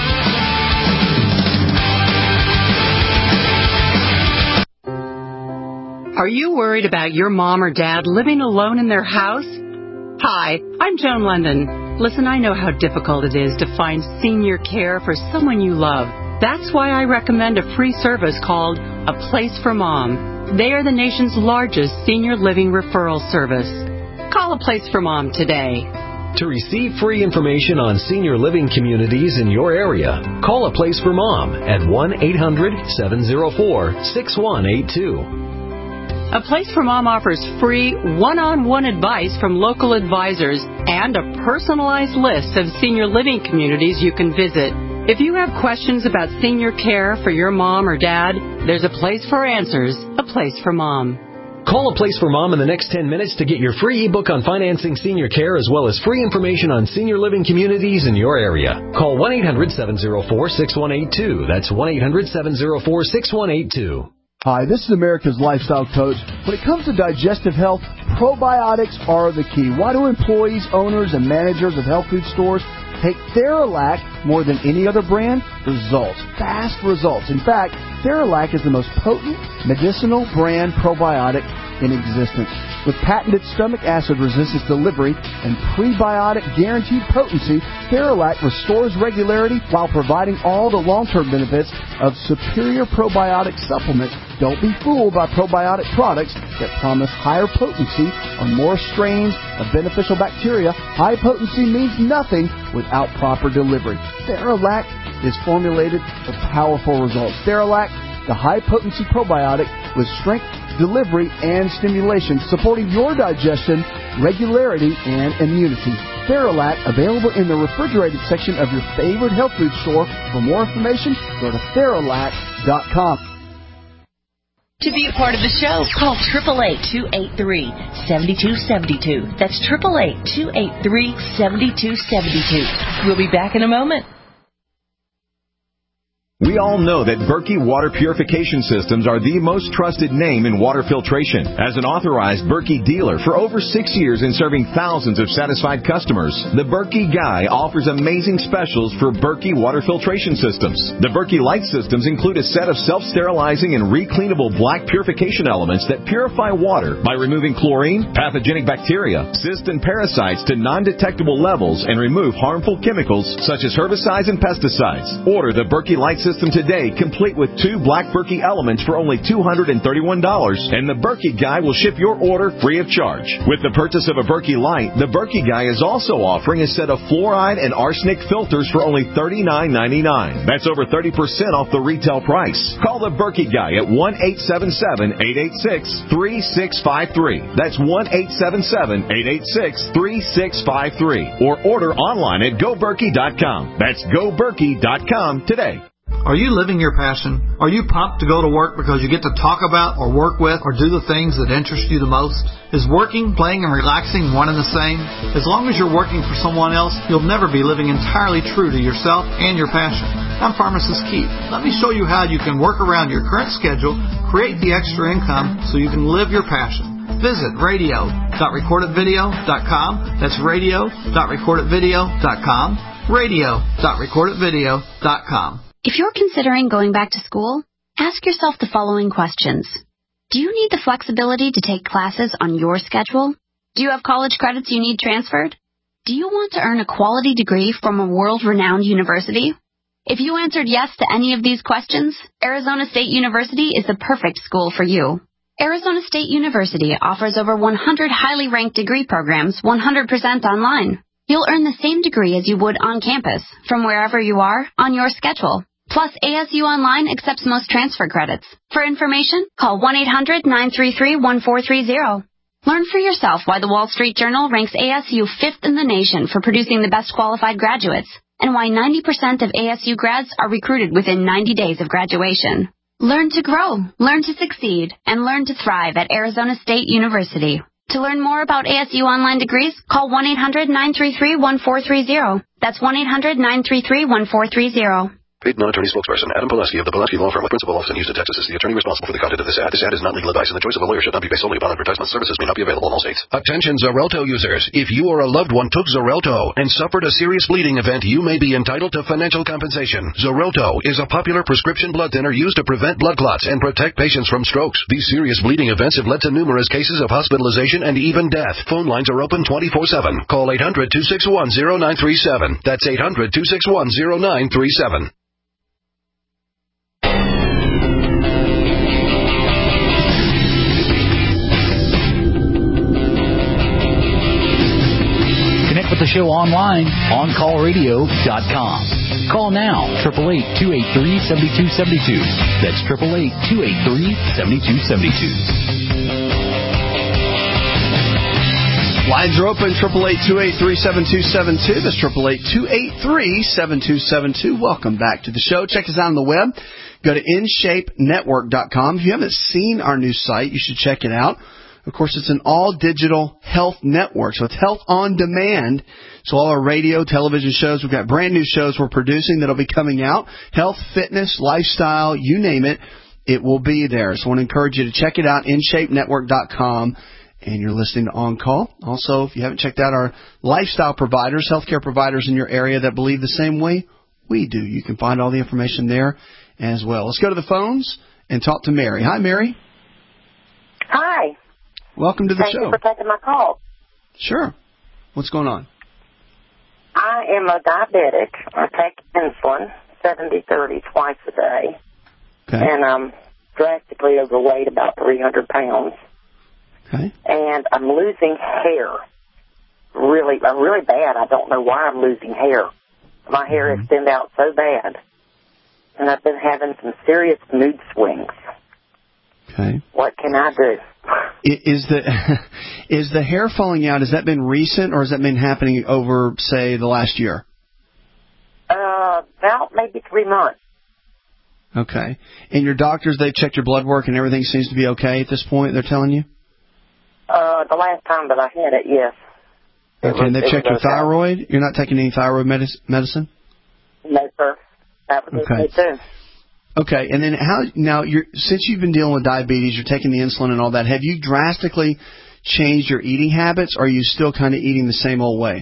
Are you worried about your mom or dad living alone in their house? Hi, I'm Joan London. Listen, I know how difficult it is to find senior care for someone you love. That's why I recommend a free service called A Place for Mom. They are the nation's largest senior living referral service. Call A Place for Mom today. To receive free information on senior living communities in your area, call A Place for Mom at one eight hundred, seven oh four, six one eight two. A Place for Mom offers free one-on-one advice from local advisors and a personalized list of senior living communities you can visit. If you have questions about senior care for your mom or dad, there's a place for answers, A Place for Mom. Call A Place for Mom in the next ten minutes to get your free ebook on financing senior care as well as free information on senior living communities in your area. Call one eight hundred, seven oh four, six one eight two. That's one eight hundred, seven oh four, six one eight two. Hi, this is America's Lifestyle Coach. When it comes to digestive health, probiotics are the key. Why do employees, owners, and managers of health food stores take Theralac more than any other brand? Results. Fast results. In fact, Theralac is the most potent medicinal brand probiotic in existence. With patented stomach acid resistance delivery and prebiotic guaranteed potency, Theralac restores regularity while providing all the long-term benefits of superior probiotic supplements. Don't be fooled by probiotic products that promise higher potency on more strains of beneficial bacteria. High potency means nothing without proper delivery. Theralac is formulated for powerful results. Theralac, the high-potency probiotic with strength, delivery, and stimulation, supporting your digestion, regularity, and immunity. Theralac, available in the refrigerated section of your favorite health food store. For more information, go to Theralac dot com. To be a part of the show, call eight eight eight, two eight three, seven two seven two. That's eight eight eight, two eight three, seven two seven two. We'll be back in a moment. We all know that Berkey Water Purification Systems are the most trusted name in water filtration. As an authorized Berkey dealer for over six years and serving thousands of satisfied customers, the Berkey Guy offers amazing specials for Berkey Water Filtration Systems. The Berkey Light Systems include a set of self-sterilizing and recleanable black purification elements that purify water by removing chlorine, pathogenic bacteria, cysts, and parasites to non-detectable levels and remove harmful chemicals such as herbicides and pesticides. Order the Berkey Light Systems System today, complete with two black Berkey elements for only two hundred thirty-one dollars, and the Berkey Guy will ship your order free of charge. With the purchase of a Berkey Light, the Berkey Guy is also offering a set of fluoride and arsenic filters for only thirty-nine ninety-nine. That's over thirty percent off the retail price. Call the Berkey Guy at one eight seven seven, eight eight six, three six five three. That's one eight seven seven, eight eight six, three six five three. Or order online at go berkey dot com. That's go berkey dot com today. Are you living your passion? Are you pumped to go to work because you get to talk about or work with or do the things that interest you the most? Is working, playing, and relaxing one and the same? As long as you're working for someone else, you'll never be living entirely true to yourself and your passion. I'm Pharmacist Keith. Let me show you how you can work around your current schedule, create the extra income so you can live your passion. Visit radio dot recorded video dot com. That's radio dot recorded video dot com. radio dot recorded video dot com. If you're considering going back to school, ask yourself the following questions. Do you need the flexibility to take classes on your schedule? Do you have college credits you need transferred? Do you want to earn a quality degree from a world-renowned university? If you answered yes to any of these questions, Arizona State University is the perfect school for you. Arizona State University offers over one hundred highly ranked degree programs one hundred percent online. You'll earn the same degree as you would on campus, from wherever you are, on your schedule. Plus, A S U Online accepts most transfer credits. For information, call one eight hundred, nine three three, one four three zero. Learn for yourself why the Wall Street Journal ranks A S U fifth in the nation for producing the best qualified graduates, and why ninety percent of A S U grads are recruited within ninety days of graduation. Learn to grow, learn to succeed, and learn to thrive at Arizona State University. To learn more about A S U online degrees, call one eight hundred nine three three one four three zero. That's one eight hundred nine three three one four three zero. Paid non-attorney spokesperson Adam Pulaski of the Pulaski Law Firm with principal office in Houston, Texas is the attorney responsible for the content of this ad. This ad is not legal advice, and the choice of a lawyer should not be based solely upon advertisement. Services may not be available in all states. Attention Xarelto users. If you or a loved one took Xarelto and suffered a serious bleeding event, you may be entitled to financial compensation. Xarelto is a popular prescription blood thinner used to prevent blood clots and protect patients from strokes. These serious bleeding events have led to numerous cases of hospitalization and even death. Phone lines are open twenty-four seven. Call eight hundred two six one zero nine three seven. That's eight hundred two six one zero nine three seven. With the show online, on call radio dot com. Call now, eight eight eight, two eight three, seven two seven two. That's eight eight eight, two eight three, seven two seven two. Lines are open, eight eight eight, two eight three, seven two seven two. That's eight eight eight, two eight three, seven two seven two. Welcome back to the show. Check us out on the web. Go to in shape network dot com. If you haven't seen our new site, you should check it out. Of course, it's an all-digital health network, so it's health on demand. So all our radio, television shows, we've got brand new shows we're producing that'll be coming out. Health, fitness, lifestyle, you name it, it will be there. So I want to encourage you to check it out, in shape network dot com. And you're listening to On Call. Also, if you haven't checked out our lifestyle providers, healthcare providers in your area that believe the same way we do, you can find all the information there as well. Let's go to the phones and talk to Mary. Hi, Mary. Hi. Welcome to the Thank show. Thank you for taking my call. Sure. What's going on? I am a diabetic. I take insulin, seventy thirty, twice a day. Okay. And I'm drastically overweight, about three hundred pounds. Okay. And I'm losing hair. Really, I'm really bad. I don't know why I'm losing hair. My hair Mm-hmm. has thinned out so bad. And I've been having some serious mood swings. Okay. What can I do? Is the is the hair falling out, has that been recent or has that been happening over, say, the last year? Uh, about maybe three months. Okay. And your doctors, they've checked your blood work and everything seems to be okay at this point, they're telling you? Uh, the last time that I had it, yes. It Okay, was, and they've it checked was your okay. thyroid? You're not taking any thyroid medis- medicine? No, sir. That was Okay. okay too. Okay, and then how, now, you're, since you've been dealing with diabetes, you're taking the insulin and all that, have you drastically changed your eating habits, or are you still kind of eating the same old way?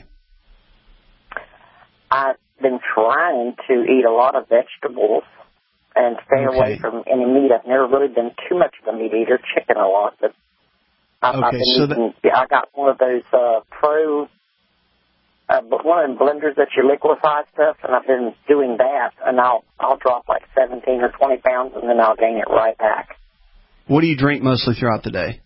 I've been trying to eat a lot of vegetables and stay Okay. away from any meat. I've never really been too much of a meat eater, chicken a lot, but I've, I've Okay, been so eating, I got one of those uh, pro, uh, one of them blenders that you liquefy stuff, and I've been doing that, and I'll, I'll drop like seventeen or twenty pounds, and then I'll gain it right back. What do you drink mostly throughout the day?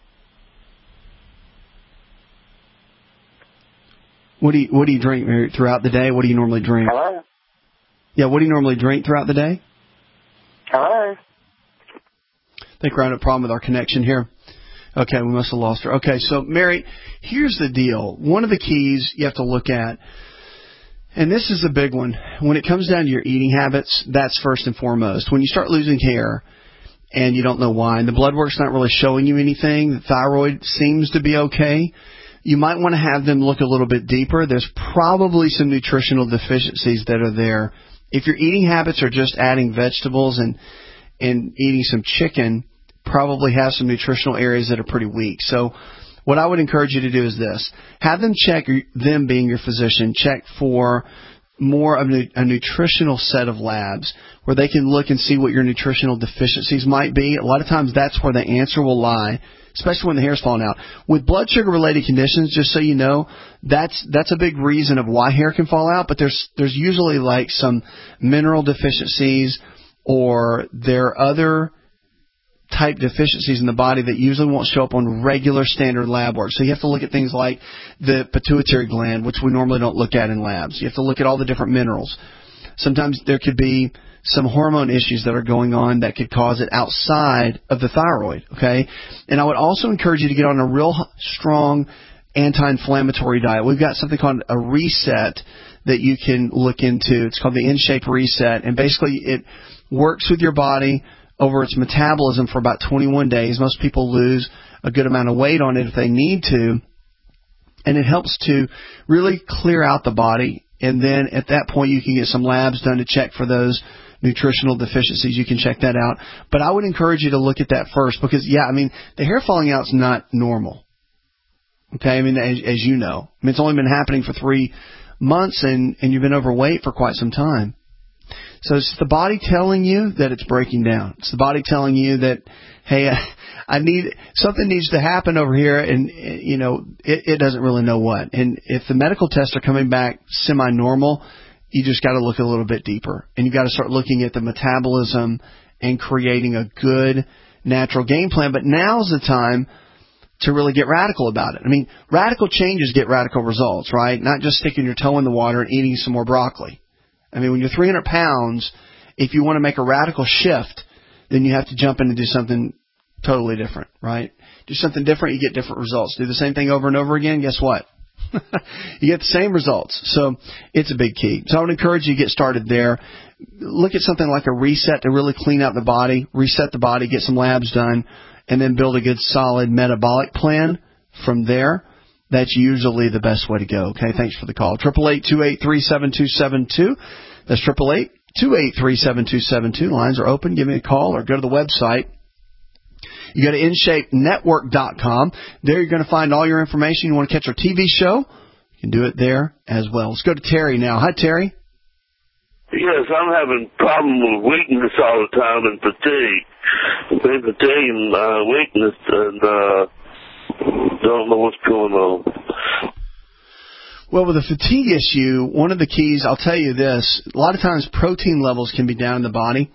What do you What do you drink Mary, throughout the day? What do you normally drink? Hello? Yeah, what do you normally drink throughout the day? Hello? I think we're having a problem with our connection here. Okay, we must have lost her. Okay, so Mary, here's the deal. One of the keys you have to look at, and this is a big one, when it comes down to your eating habits, that's first and foremost. When you start losing hair and you don't know why, and the blood work's not really showing you anything, the thyroid seems to be okay, you might want to have them look a little bit deeper. There's probably some nutritional deficiencies that are there. If your eating habits are just adding vegetables and and eating some chicken, probably have some nutritional areas that are pretty weak. So what I would encourage you to do is this. Have them check, them being your physician, check for more of a nutritional set of labs where they can look and see what your nutritional deficiencies might be. A lot of times that's where the answer will lie, especially when the hair's falling out. With blood sugar-related conditions, just so you know, that's that's a big reason of why hair can fall out, but there's there's usually like some mineral deficiencies or there are other type deficiencies in the body that usually won't show up on regular standard lab work. So you have to look at things like the pituitary gland, which we normally don't look at in labs. You have to look at all the different minerals. Sometimes there could be some hormone issues that are going on that could cause it outside of the thyroid, okay? And I would also encourage you to get on a real strong anti-inflammatory diet. We've got something called a reset that you can look into. It's called the In Shape Reset, and basically it works with your body over its metabolism for about twenty-one days. Most people lose a good amount of weight on it if they need to. And it helps to really clear out the body. And then at that point, you can get some labs done to check for those nutritional deficiencies. You can check that out. But I would encourage you to look at that first because, yeah, I mean, the hair falling out is not normal. Okay, I mean, as, as you know. I mean, it's only been happening for three months and, and you've been overweight for quite some time. So it's the body telling you that it's breaking down. It's the body telling you that, hey, I, I need, something needs to happen over here, and, you know, it, it doesn't really know what. And if the medical tests are coming back semi-normal, you just got to look a little bit deeper. And you got to start looking at the metabolism and creating a good natural game plan. But now's the time to really get radical about it. I mean, radical changes get radical results, right? Not just sticking your toe in the water and eating some more broccoli. I mean, when you're three hundred pounds, if you want to make a radical shift, then you have to jump in and do something totally different, right? Do something different, you get different results. Do the same thing over and over again, guess what? You get the same results. So it's a big key. So I would encourage you to get started there. Look at something like a reset to really clean out the body, reset the body, get some labs done, and then build a good solid metabolic plan from there. That's usually the best way to go. Okay, thanks for the call. eight eight eight, two eight three, seven two seven two. That's eight eight eight, two eight three, seven two seven two. Lines are open. Give me a call or go to the website. You go to in shape network dot com. There you're going to find all your information. You want to catch our T V show? You can do it there as well. Let's go to Terry now. Hi, Terry. Yes, I'm having problem with weakness all the time and fatigue. Pain, fatigue and uh, weakness, and uh, don't know what's going on. Well, with the fatigue issue, one of the keys, I'll tell you this, a lot of times protein levels can be down in the body.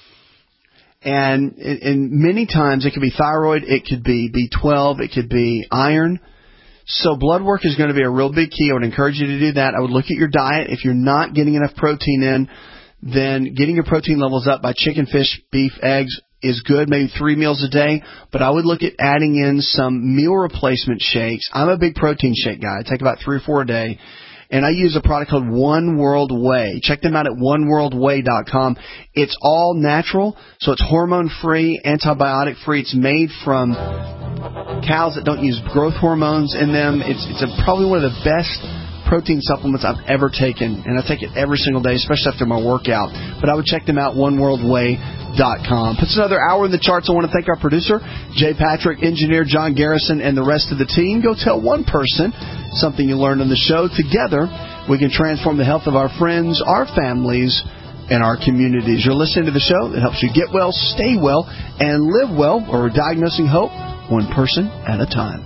And, and many times it could be thyroid, it could be B twelve, it could be iron. So blood work is going to be a real big key. I would encourage you to do that. I would look at your diet. If you're not getting enough protein in, then getting your protein levels up by chicken, fish, beef, eggs is good, maybe three meals a day. But I would look at adding in some meal replacement shakes. I'm a big protein shake guy. I take about three or four a day. And I use a product called One World Whey. Check them out at one world whey dot com. It's all natural, so it's hormone-free, antibiotic-free. It's made from cows that don't use growth hormones in them. It's it's a, probably one of the best protein supplements I've ever taken, and I take it every single day, especially after my workout. But I would check them out, one world whey dot com. Puts another hour in the charts. I want to thank our producer, Jay Patrick, engineer John Garrison, and the rest of the team. Go tell one person something you learned on the show. Together, we can transform the health of our friends, our families, and our communities. You're listening to the show that helps you get well, stay well, and live well, where we're diagnosing hope one person at a time.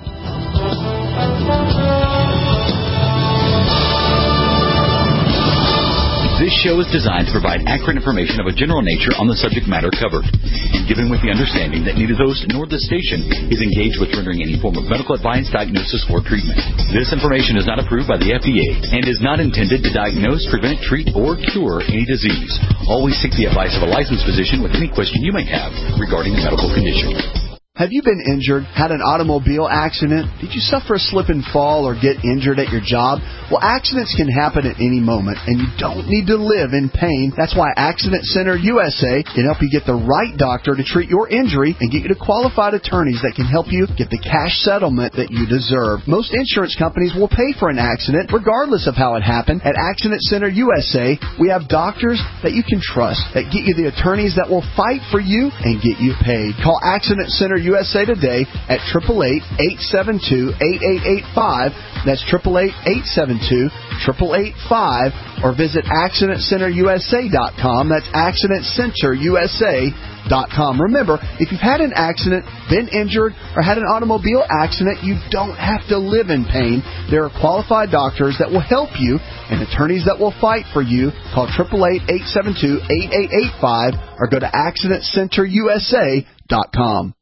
This show is designed to provide accurate information of a general nature on the subject matter covered, and given with the understanding that neither host nor the station is engaged with rendering any form of medical advice, diagnosis, or treatment. This information is not approved by the F D A and is not intended to diagnose, prevent, treat, or cure any disease. Always seek the advice of a licensed physician with any question you may have regarding a medical condition. Have you been injured, had an automobile accident? Did you suffer a slip and fall or get injured at your job? Well, accidents can happen at any moment, and you don't need to live in pain. That's why Accident Center U S A can help you get the right doctor to treat your injury and get you to qualified attorneys that can help you get the cash settlement that you deserve. Most insurance companies will pay for an accident, regardless of how it happened. At Accident Center U S A, we have doctors that you can trust, that get you the attorneys that will fight for you and get you paid. Call Accident Center U S A today at eight eight eight, eight seven two, eight eight eight five. That's eight eight eight, eight seven two, eight eight eight five. Or visit accident center U S A dot com. That's accident center U S A dot com. Remember, if you've had an accident, been injured, or had an automobile accident, you don't have to live in pain. There are qualified doctors that will help you and attorneys that will fight for you. Call eight eight eight, eight seven two, eight eight eight five or go to accident center U S A dot com.